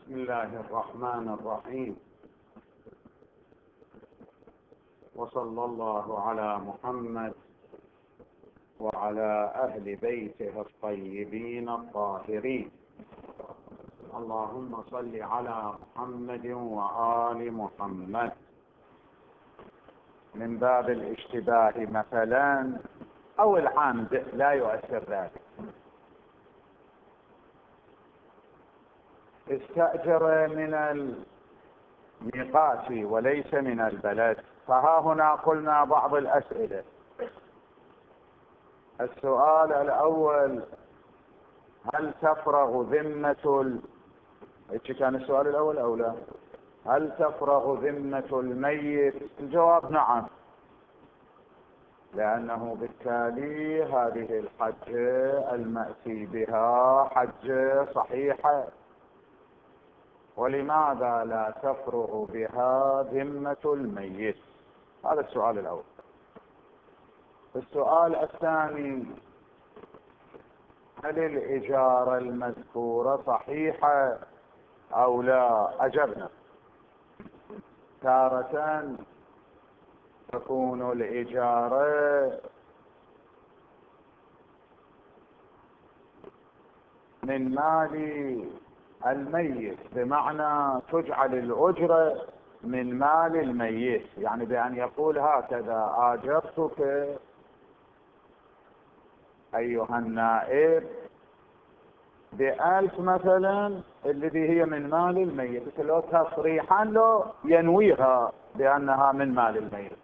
بسم الله الرحمن الرحيم، وصلى الله على محمد وعلى أهل بيته الطيبين الطاهرين. اللهم صل على محمد وآل محمد. من باب الاشتباه مثلا أو العمد لا يؤثر ذلك. استأجر من الميقات وليس من البلد، فها هنا قلنا بعض الأسئلة. السؤال الأول: هل تفرغ ذمة كان السؤال الأول أو لا؟ هل تفرغ ذمة الميت؟ الجواب نعم، لأنه بالتالي هذه الحجة المأتي بها حجة صحيحة، ولماذا لا تفرغ بها ذمة الميت؟ هذا السؤال الأول. السؤال الثاني: هل الإجارة المذكورة صحيحة أو لا؟ أجبنا. تارة تكون الإجارة من مال الميت، بمعنى تجعل الأجرة من مال الميت، يعني بأن يقول هكذا: آجرتك أيها النائب ب1000 مثلا، الذي هي من مال الميت، لو تصريحا له ينويها بأنها من مال الميت.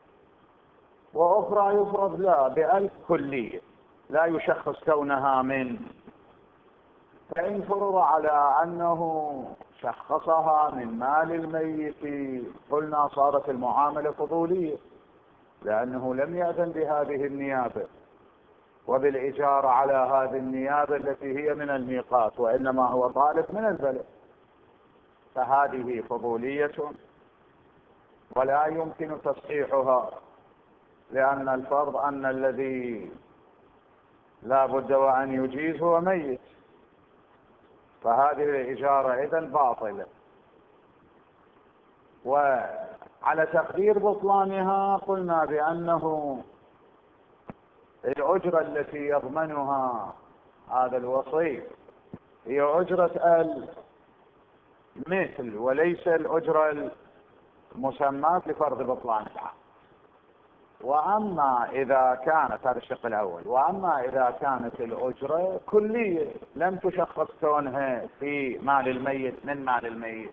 وأخرى يفرض لا ب1000 كلية، لا يشخص كونها من. فإن فرض على أنه شخصها من مال الميت قلنا صارت المعاملة فضولية، لأنه لم يأذن بهذه النيابة وبالإجارة على هذه النيابة التي هي من الميقات، وإنما هو طالب من البلد، فهذه فضولية ولا يمكن تصحيحها، لأن الفرض أن الذي لا بد وأن يجيز هو ميت، فهذه الإجارة إذن باطلة. وعلى تقدير بطلانها قلنا بأنه الأجرة التي يضمنها هذا الوصي هي أجرة المثل وليس الأجرة المسماة لفرض بطلان العقد. وأما إذا كانت، هذا الشق الأول، وأما إذا كانت الأجرة كلية لم تشخص كونها في مال الميت من مال الميت،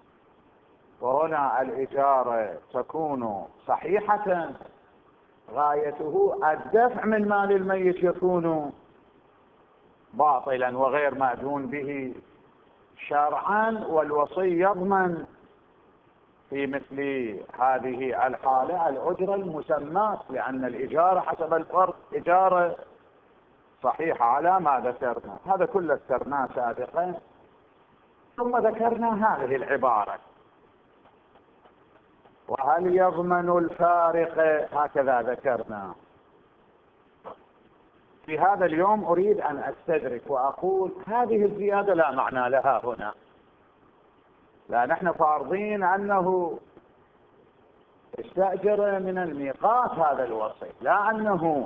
وهنا الإجارة تكون صحيحة، غايته الدفع من مال الميت يكون باطلا وغير مأذون به شرعا، والوصي يضمن في مثل هذه الحالة الأجرة المسماة، لأن الإجارة حسب الفرض إجارة صحيحة على ما ذكرنا. هذا كله ذكرناه سابقا، ثم ذكرنا هذه العبارة: وهل يضمن الفارق؟ هكذا ذكرنا. في هذا اليوم أريد أن أستدرك وأقول هذه الزيادة لا معنى لها هنا، لا نحن فارضين أنه استأجر من الميقات هذا الوصي، لا أنه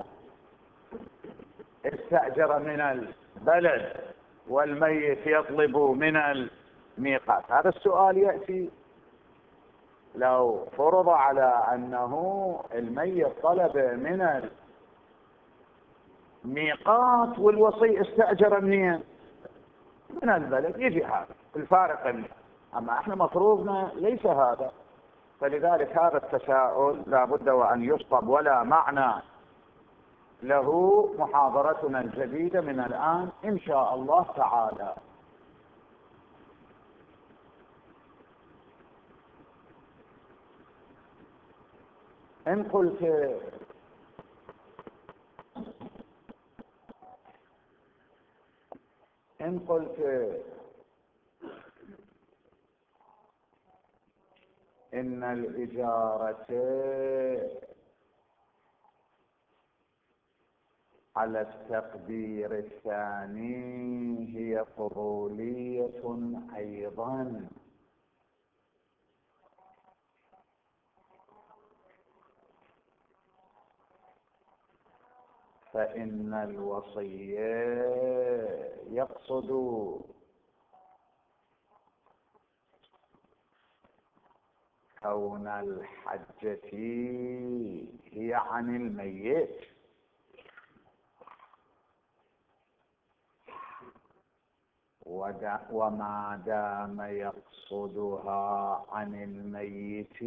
استأجر من البلد والميت يطلب من الميقات. هذا السؤال يأتي لو فرض على أنه الميت طلب من الميقات والوصي استأجر منين؟ من البلد، يجي هذا الفارق منه. أما احنا مفروضنا ليس هذا، فلذلك هذا التساؤل لا بد وأن يصطب، ولا معنى له محاضرتنا الجديدة من الآن إن شاء الله تعالى. إن قلت إن الإجارة على التقدير الثاني هي فضولية أيضا، فإن الوصي يقصد كون الحجة هي عن الميت، وما دام يقصدها عن الميت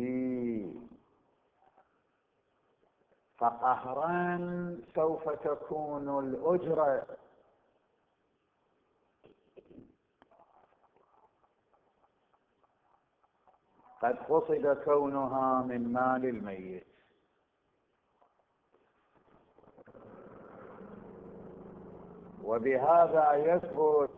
فقهرا سوف تكون الأجرة. قد قصد كونها من مال الميت، وبهذا يثبت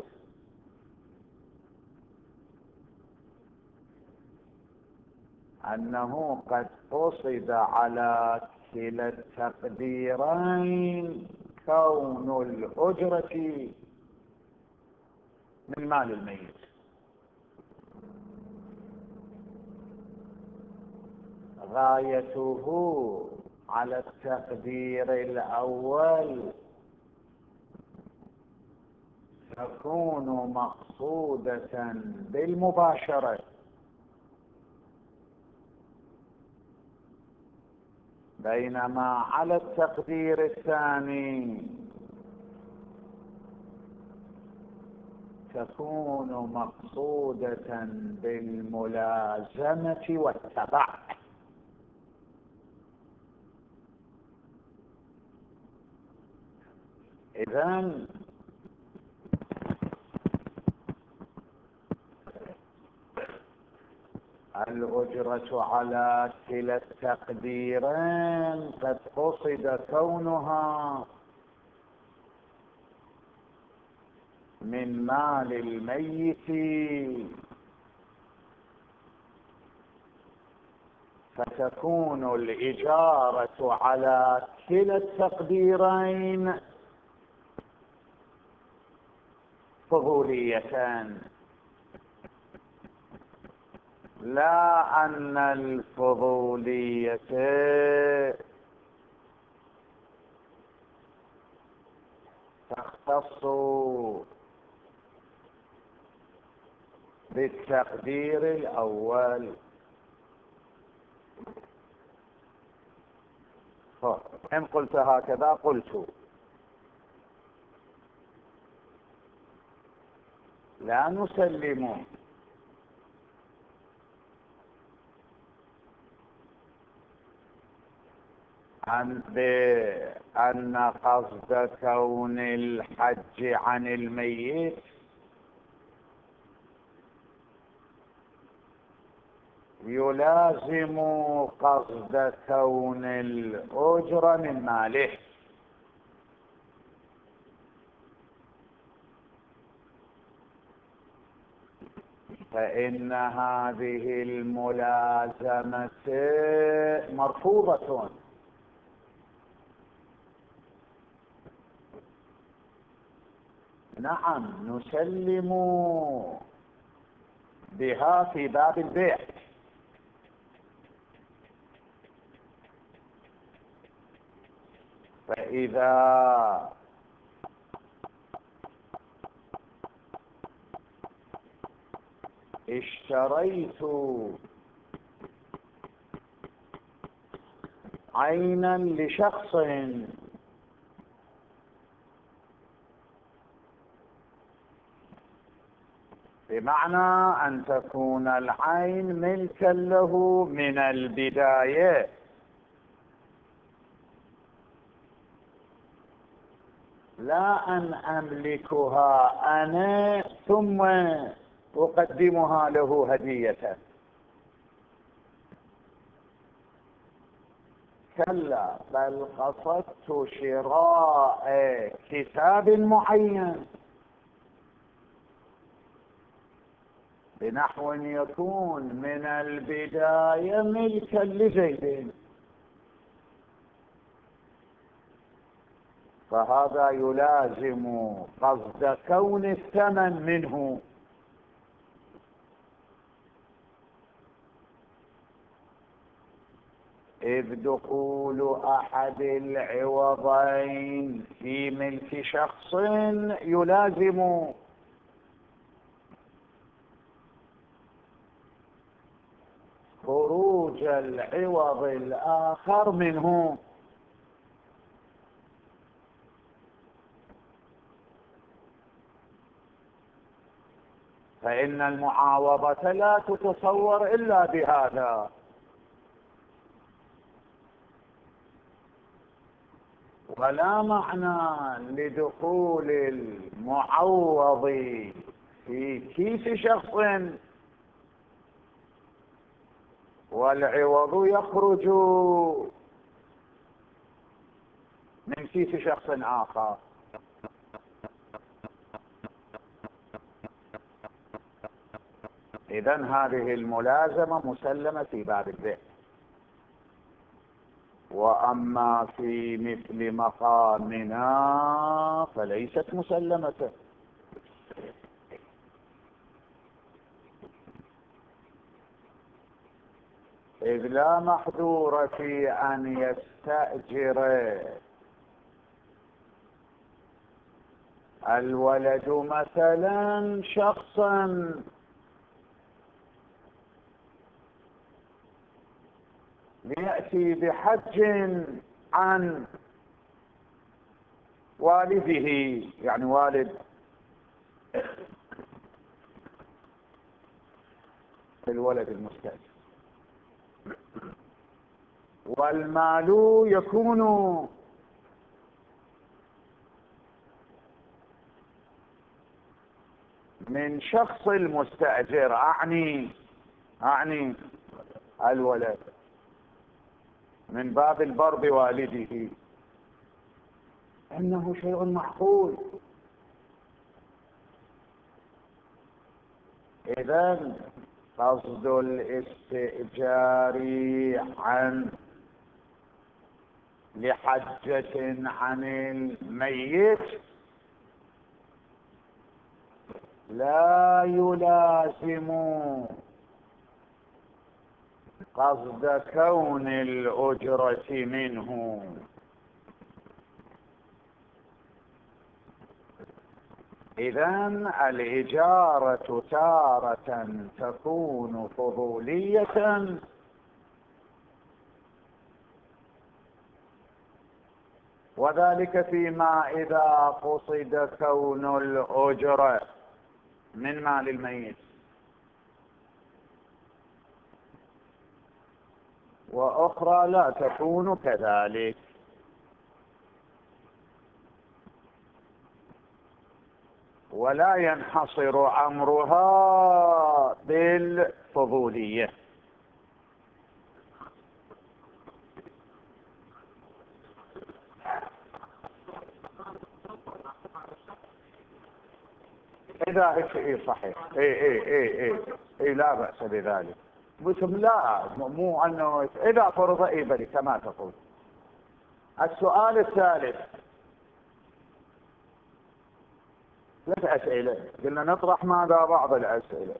أنه قد قصد على كلا التقديرين كون الأجرة من مال الميت. غايته على التقدير الأول تكون مقصودة بالمباشرة، بينما على التقدير الثاني تكون مقصودة بالملازمة والتبع. إذن الأجرة على كلا التقديرين قد قصد كونها من مال الميت، فتكون الإجارة على كلا التقديرين فضوليتان، لا أن الفضولية تختص بالتقدير الأول. إن قلت هكذا قلت لا نسلم بأن قصد كون الحج عن الميت يلازم قصد كون الأجرة من ماله، فإن هذه الملازمة مرفوضة. نعم نسلم بها في باب البيع، فإذا اشتريت عينا لشخص بمعنى أن تكون العين ملكا له من البداية، لا أن أملكها أنا ثم أقدمها له هدية، كلا، بل قصدت شراء كتاب معين بنحو يكون من البداية ملكا لزيد، فهذا يلازم قصد كون الثمن منه، إذ دخول أحد العوضين في ملك شخص يلازم خروج العوض الآخر منه. فإن المعاوضة لا تتصور إلا بهذا، ولا معنى لدخول المعوض في كيس شخص والعوض يخرج من كيس شخص آخر. إذن هذه الملازمة مسلمة في باب البيع، وأما في مثل مقامنا فليست مسلمة، إذ لا محذور في أن يستأجر الولد مثلا شخصا ليأتي بحج عن والده، يعني والد الولد المستأجر، والمال يكون من شخص المستأجر، أعني الولد، من باب البر بوالده، إنه شيء معقول. إذن قصد الاستئجار لحجة عن الميت لا يلازم قصد كون الأجرة منه، إذن الإجارة تارة تكون فضولية، وذلك فيما إذا قصد كون الأجرة من مال الميت، وأخرى لا تكون كذلك. ولا ينحصر أمرها بالفضولية. إذا صحيح لا بأس بذلك، بسم لا مو أنه إذا فرض بل كما تقول. السؤال الثالث، 3 أسئلة، قلنا نطرح ماذا بعض الأسئلة.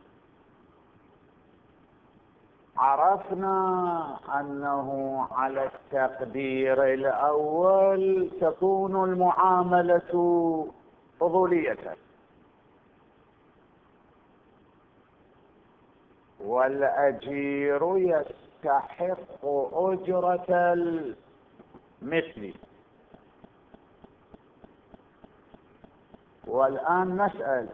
عرفنا أنه على التقدير الأول تكون المعاملة فضولية، والأجير يستحق أجرة المثل. والآن نسأل،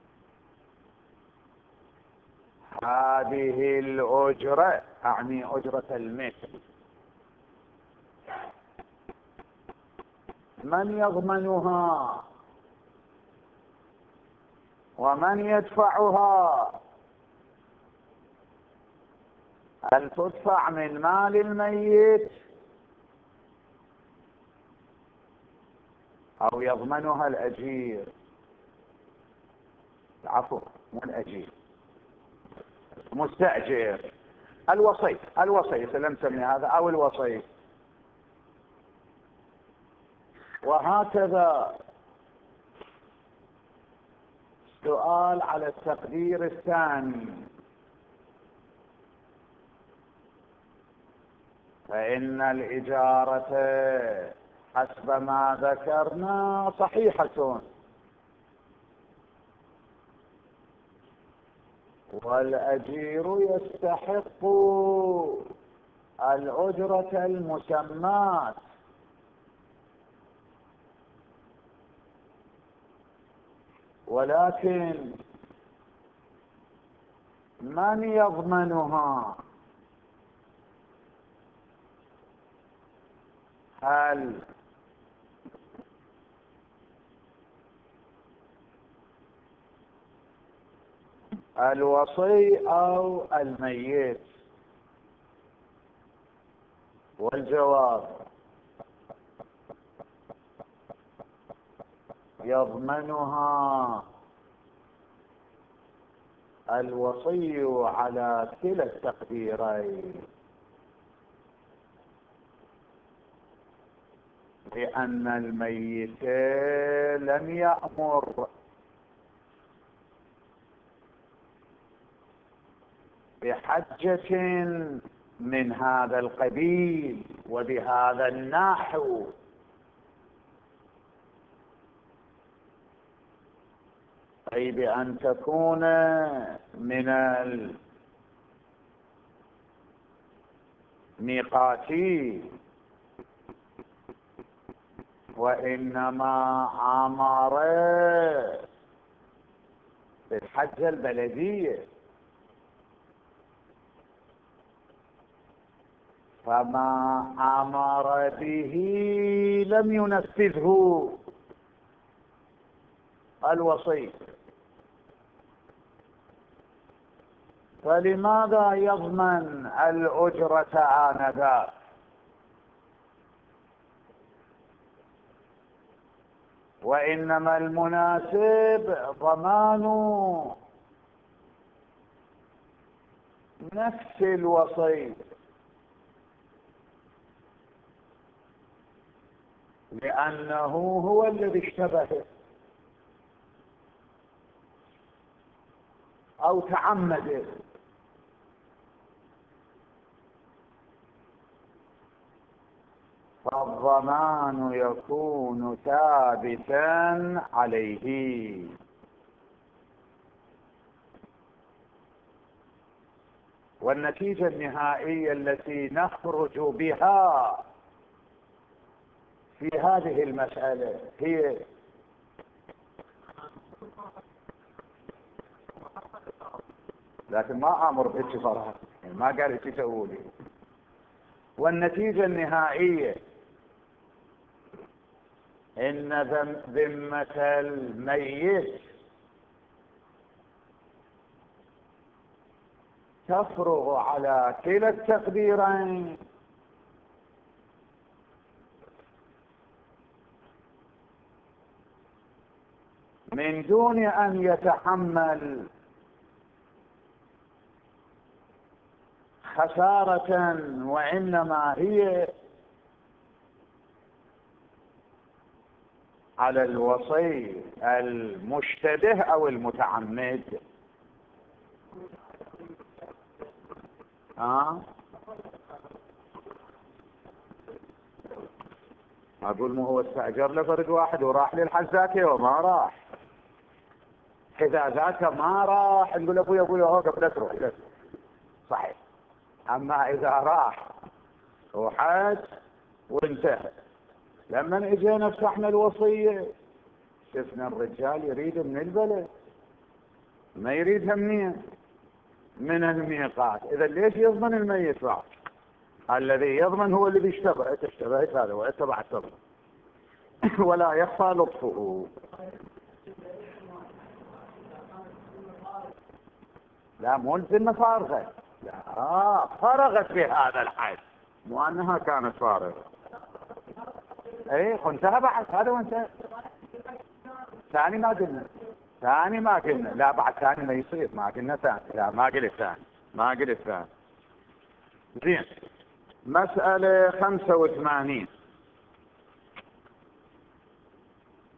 هذه الأجرة أعني أجرة المثل من يضمنها ومن يدفعها؟ هل تدفع من مال الميت أو يضمنها الأجير؟ عفوا مو الأجير، مستأجر، الوصي لم نسمي هذا، أو الوصي. وهكذا. سؤال على التقدير الثاني. فإن الإجارة حسب ما ذكرنا صحيحة، والأجير يستحق الأجرة المسماة، ولكن من يضمنها؟ هل الوصي أو الميت؟ والجواب يضمنها الوصي على كلا التقديرين، لأن الميت لم يأمر بحجة من هذا القبيل وبهذا النحو، أي بأن تكون من الميقاتين، وإنما أمر بالحجة البلدية، فما أمر به لم ينفذه الوصي، فلماذا يضمن الأجرة آنذاك؟ وإنما المناسب ضمان نفس الوصي، لأنه هو الذي اشتبه أو تعمد، فالضمان يكون ثابتا عليه. والنتيجة النهائية التي نخرج بها في هذه المسألة هي لكن ما أمر بك صراحة، ما قال لك تقولي. والنتيجة النهائية إن ذمة الميت تفرغ على كلا التقديرين، من دون أن يتحمل خسارة، وإنما هي على الوصي المشتبه أو المتعمد. أقول ما هو استأجر له فرد واحد وراح للحزاكي وما راح، إذا ذاك ما راح نقول أبوي هو قبل تروح صحيح. أما إذا راح وحاج وانتهى، لما اجينا فتحنا الوصية شفنا الرجال يريد من البلد، ما يريدها منين؟ من الميقات. إذا ليش يضمن الميت بعد؟ الذي يضمن هو الذي اشتبهت هذا واتبع التضمن ولا يخفى لطفه. لا مو الذمة فارغة، لا فرغت في هذا الحد، مو أنها كانت فارغة. اي انتهى بعد هذا وانتهى. ثاني ما قلنا لا بعد ثاني ما يصير، ما قلنا ثاني، لا ما قلت ثاني. زين. مسألة 85.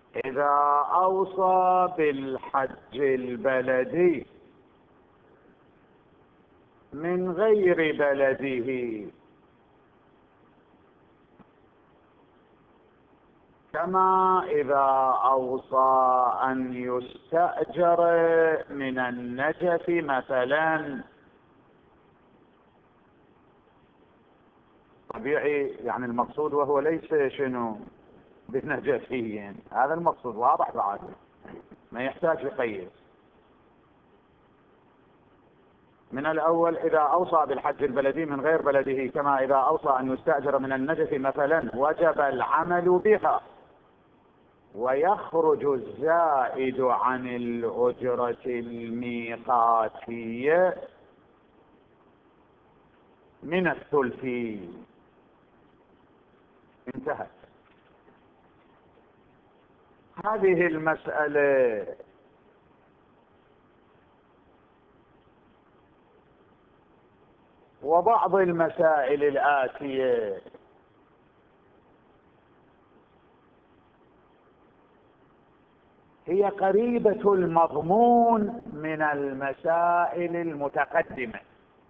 إذا أوصى بالحج البلدي من غير بلده، كما إذا أوصى أن يستأجر من النجف مثلا. طبيعي يعني المقصود وهو ليس شنو بالنجفيين، هذا المقصود واضح بعد، ما يحتاج يقيد. من الأول إذا أوصى بالحج البلدي من غير بلده، كما إذا أوصى أن يستأجر من النجف مثلا، وجب العمل بها، ويخرج الزائد عن الأجرة الميقاتية من الثلث. انتهت هذه المسألة. وبعض المسائل الآتية هي قريبة المضمون من المسائل المتقدمة،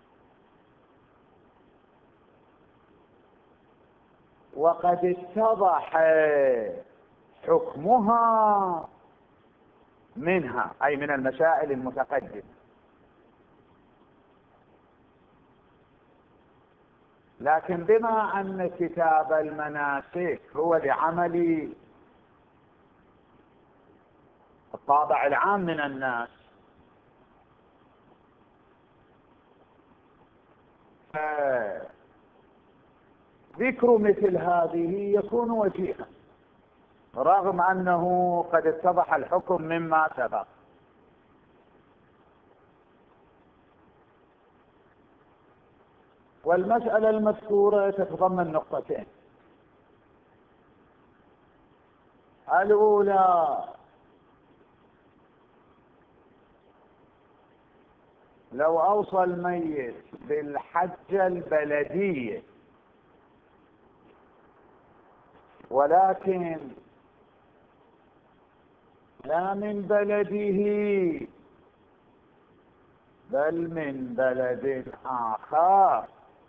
وقد اتضح حكمها منها، أي من المسائل المتقدمة. لكن بما أن كتاب المناسك هو لعمل الطابع العام من الناس، ذكر مثل هذه يكون وجيها، رغم أنه قد اتضح الحكم مما سبق. والمسألة المذكورة تتضمن نقطتين: الأولى، لو أوصى الميت بالحجة البلدية ولكن لا من بلده بل من بلد آخر،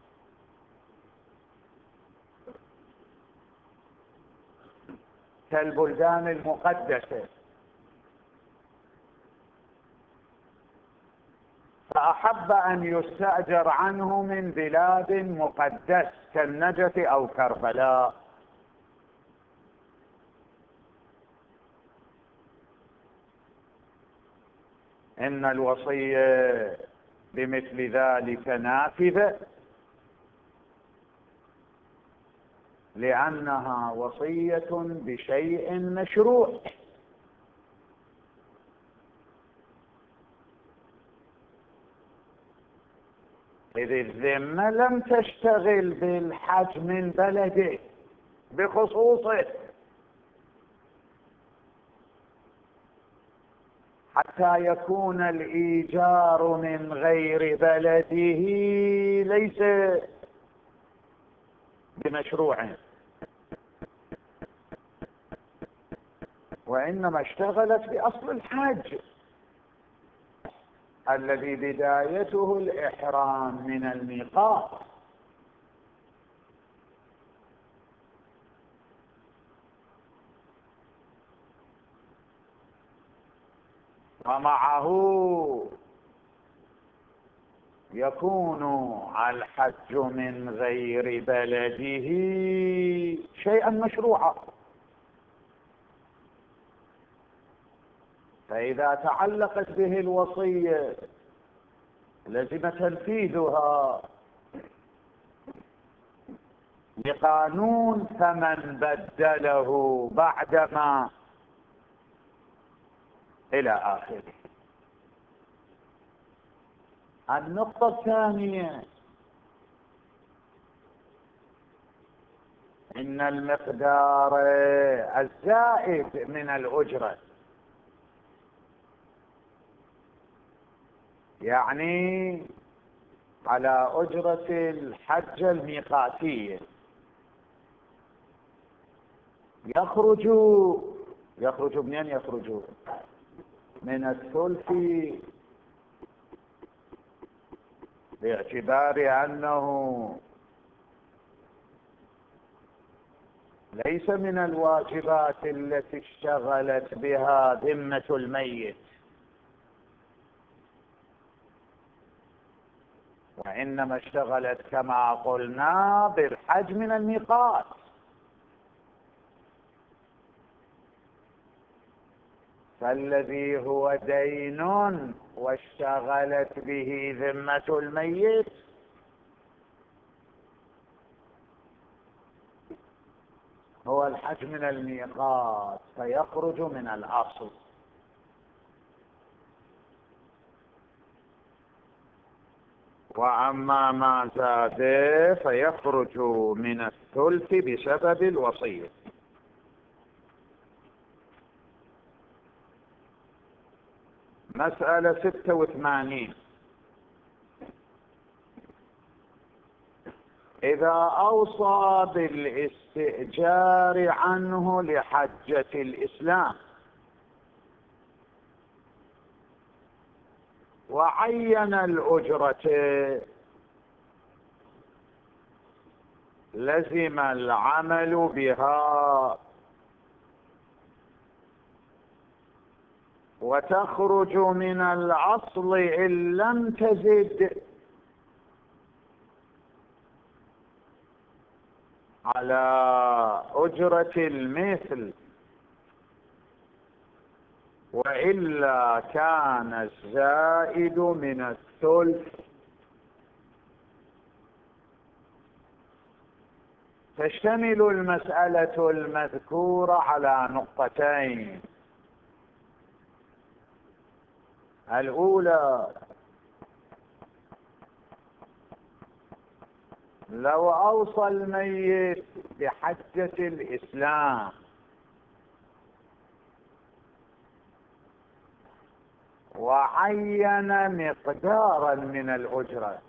كالبلدان المقدسة، فأحب أن يستأجر عنه من بلاد مقدس كالنجف أو كربلاء، إن الوصية بمثل ذلك نافذة، لأنها وصية بشيء مشروع. إذ الذمة لم تشتغل بالحج من بلده بخصوصه، حتى يكون الإيجار من غير بلده ليس بمشروع، وإنما اشتغلت بأصل الحج الذي بدايته الإحرام من الميقات. ومعه يكون الحج من غير بلده شيئا مشروعا، فإذا تعلقت به الوصية لزم تنفيذها لقانون فمن بدله بعدما إلى آخره. النقطة الثانية: إن المقدار الزائد من الأجرة، يعني على أجرة الحج الميقاتية، يخرج يخرج منين؟ يخرج من الثلث، باعتبار أنه ليس من الواجبات التي اشتغلت بها ذمة الميت، وإنما اشتغلت كما قلنا بالحج من الميقات. فالذي هو دين واشتغلت به ذمة الميت هو الحج من الميقات، فيخرج من الأصل. وأما ما زاد فيخرج من الثلث بسبب الوصية. مسألة 86. إذا أوصى بالاستئجار عنه لحجة الإسلام وعين الأجرة، لزم العمل بها، وتخرج من الأصل إن لم تزد على أجرة المثل، وإلا كان الزائد من الثلث. تشتمل المسألة المذكورة على نقطتين. الأولى: لو أوصى الميت بحجة الإسلام وعين مقدارا من الأجرة،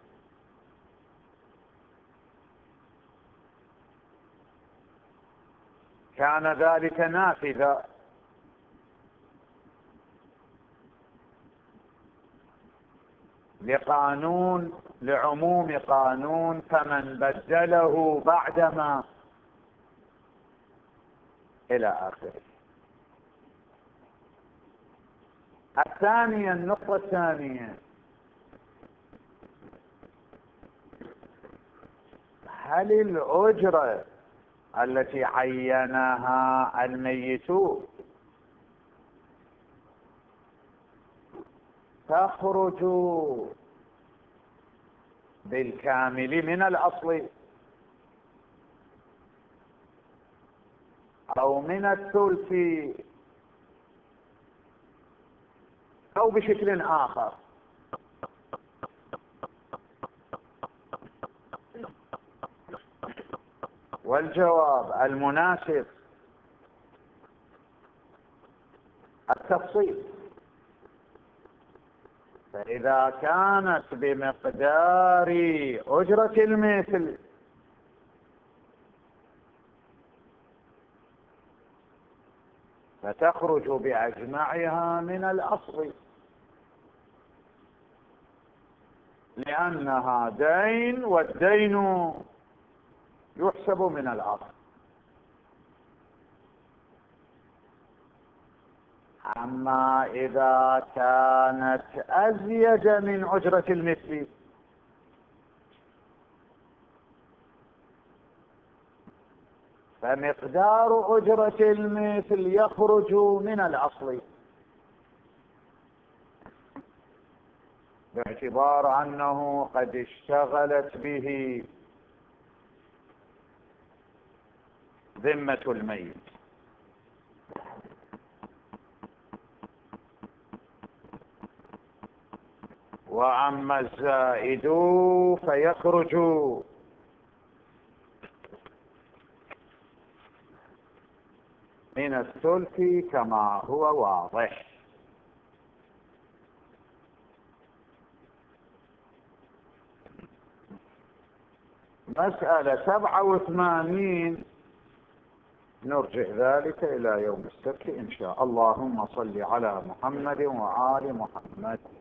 كان ذلك نافذا لعموم قانون فمن بدله بعدما إلى آخره. الثانية، النقطة الثانية: هل الأجرة التي عينها الميت تخرج بالكامل من الأصل أو من الثلث أو بشكل آخر؟ والجواب المناسب التفصيل. فإذا كانت بمقدار أجرة المثل فتخرج بأجمعها من الأصل، لأنها دين، والدين يحسب من الأصل. أما إذا كانت أزيد من أجرة المثل فمقدار أجرة المثل يخرج من الأصل، باعتبار أنه قد اشتغلت به ذمة الميت. وأما الزائد فيخرج من الثلث كما هو واضح. مسألة 87: نرجع ذلك إلى يوم السبت إن شاء الله. اللهم صل على محمد وآل محمد.